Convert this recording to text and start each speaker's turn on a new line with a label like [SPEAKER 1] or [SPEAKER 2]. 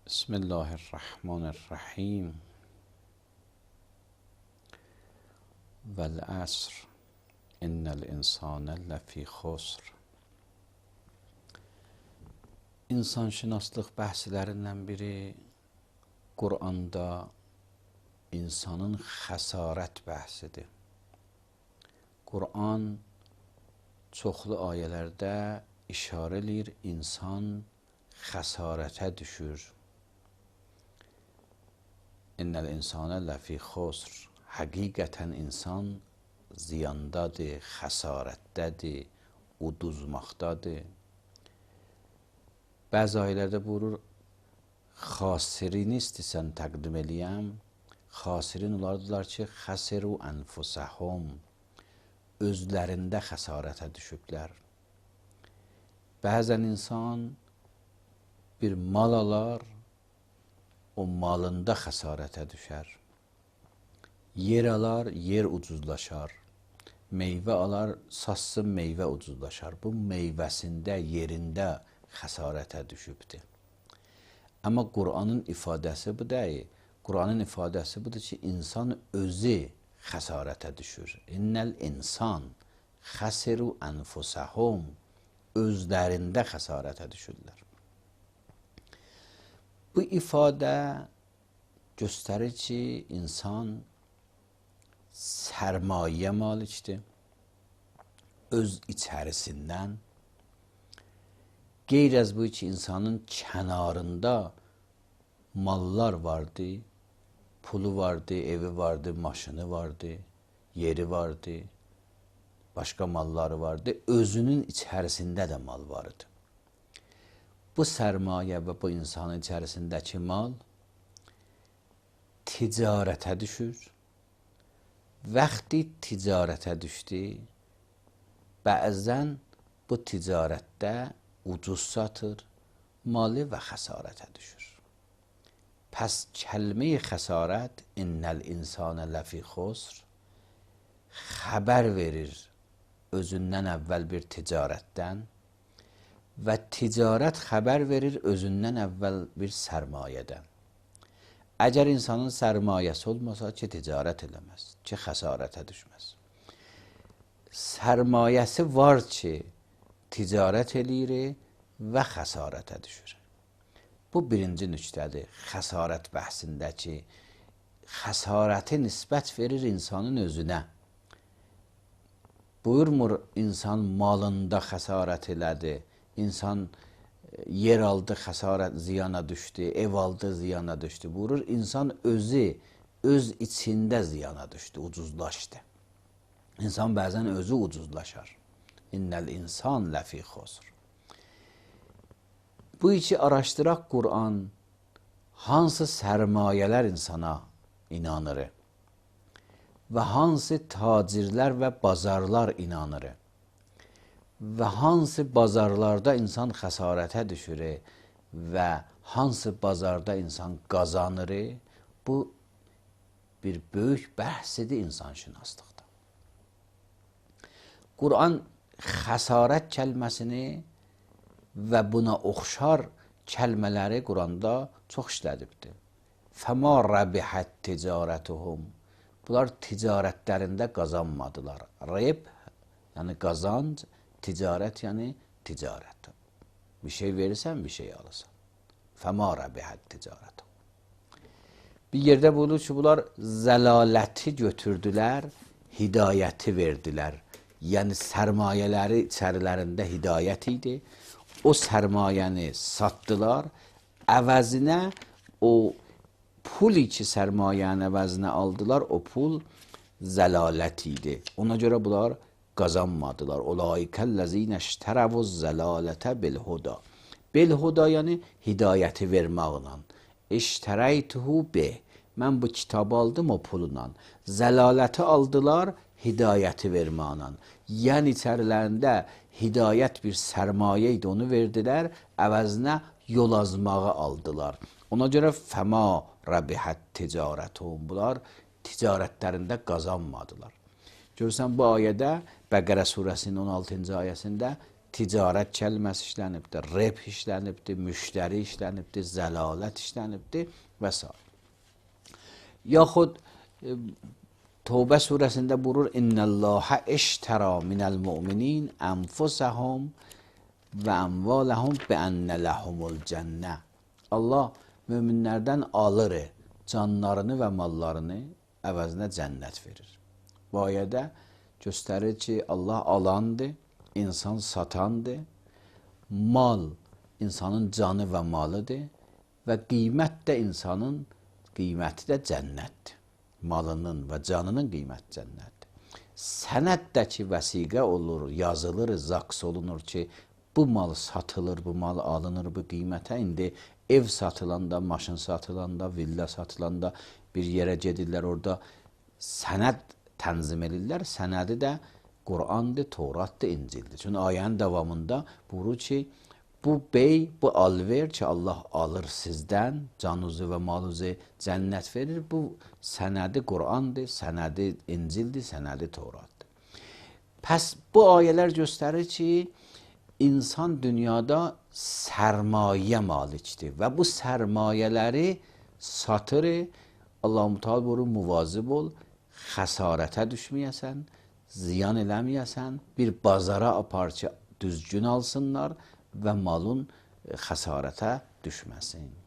[SPEAKER 1] بسم الله الرحمن الرحیم والعصر ان الانسان لفی خسر. İnsanşünaslıq bəhslərindən biri Quranda insanın xəsarət bəhsidir. Quran çoxlu ayələrdə işarə edir, insan xəsarətə düşür. İnnəl insana ləfi xusr. Həqiqətən insan ziyandadır, xəsarətdədir, uduzmaqdadır. Bəzi ayələrdə buyurur, xasirini istəsən təqdim eləyəm. Xasirin olardılar ki, xəsiru ənfusəhum, özlərində xəsarətə düşüblər. Bəzən insan bir mal alar, o malında xəsarətə düşər. Yer alar, yer ucuzlaşar. Meyvə alar, satsın meyvə ucuzlaşar. Bu meyvəsində, yerində xəsarətə düşübdür. Amma Quranın ifadəsi bu deyil. Quranın ifadəsi budur ki, insan özü xəsarətə düşür. İnnəl insan xəsiru ənfusəhum, özlərində xəsarətə düşürlər. Bu ifadə göstərir ki, insan sərmayə malikdir. Öz içərisindən. Qeyr az bu ki, insanın kənarında mallar vardı, pulu vardı, evi vardı, maşını vardı, yeri vardı, başqa malları vardı. Özünün içərisində də mal vardı. Bu sərmayə və bu insanın içərisindəki mal ticarətə düşür. Vaxtı ticarətə düşdü, bəzən bu ticarətdə ucuz satır, malı və xəsarətə düşür. Pəs kəlmə-i xəsarət, innəl insanə ləfi xusr, xəbər verir özündən əvvəl bir ticarətdən və ticarət xəbər verir özündən əvvəl bir sərmayədən. Əgər insanın sərmayəsi olmasa ki, ticarət eləməz, ki, xəsarətə düşməz. Sərmayəsi var ki, ticarət eləyir və xəsarətə düşür. Bu birinci nüqtədir. Xəsarət bəhsindəki xəsarəti nisbət verir insanın özünə. Buyurmur, insan malında xəsarət elədi, insan yer aldı, xəsarət ziyana düşdü, ev aldı, ziyana düşdü. Buyurur, insan özü, öz içində ziyana düşdü, ucuzlaşdı. İnsan bəzən özü ucuzlaşar. İnnəl insan ləfi xusr. Bu iki araşdıraq Quran hansı sərmayələr insana inanır və hansı tacirlər və bazarlar inanır və hansı bazarlarda insan xəsarətə düşür və hansı bazarda insan qazanır, bu bir böyük bəhsidir insanşünaslıqda. Quran xəsarət kəlməsini və buna oxşar kəlmələri Quranda çox işlədibdir. Fəma rəbihət ticarətuhum. Bunlar ticarətlərində qazanmadılar. Rəb, yəni qazanc, ticarət, yəni ticarət. Bir şey verirsən, bir şey alırsan. Fəma rəbihət ticarətuhum. Bir yerdə buyurur ki, bunlar zəlaləti götürdülər, hidayəti verdilər. Yəni sərmayələri içərilərində hidayət idi. O sərmayəni satdılar, əvəzinə o puli ki sərmayənin əvəzinə aldılar, o pul zəlalət idi. Ona görə bunlar qazanmadılar. Ulaikəl-ləzinə iştərəvuz zəlalətə bil-huda. Bil-huda yəni hidayəti verməklə. İştərəytuhu bih. Mən bu kitabı aldım o pulla. Zəlaləti aldılar, hidayəti verməklə. Yəni içərilərində hidayət bir sərmayə idi, onu verdilər, əvəzinə yol azmağı aldılar. Ona görə fəma rəbihət ticarətuhum. Bunlar ticarətlərində qazanmadılar. Görürsən, bu ayədə Bəqərə surəsinin 16-cı ayəsində ticarət kəlməsi işlənibdir, rep işlənibdir, müştəri işlənibdir, zəlalət işlənibdir və s. Yaxud Tövbə surəsində buyurur: İnnəllâhe iştərə minəl mu'minin ənfusəhum və əmvaləhum biənnə ləhumul cənnə. Allah möminlərdən alır canlarını və mallarını, əvəzinə cənnət verir. Bu ayədə göstərir ki, Allah alandır, insan satandır, mal insanın canı və malıdır və qiymət də insanın qiyməti də cənnətdir. Malının və canının qiyməti cənnətdir. Sənəddəki vəsiqə olur, yazılır, zaks olunur ki, bu mal satılır, bu mal alınır bu qiymətə. İndi ev satılanda, maşın satılanda, villa satılanda bir yerə gedirlər, orada sənəd tənzim edirlər. Sənədi də Qur'andır, Tevratdır, İncildir. Çünki ayənin davamında buyurur ki, bu bey, bu alver ki, Allah alır sizdən, canınızı və malınızı cənnət verir. Bu sənədi Qur'andır, sənədi İncildir, sənədi Tevratdır. Pəs bu ayələr göstərir ki, insan dünyada sərmayə malikdir və bu sərmayələri satır. Allah-u Teala buyurur, muvazib ol, xəsarətə düşməyəsən, ziyan eləməyəsən, bir bazara apar ki, düzgün alsınlar və malın xəsarətə düşməsin.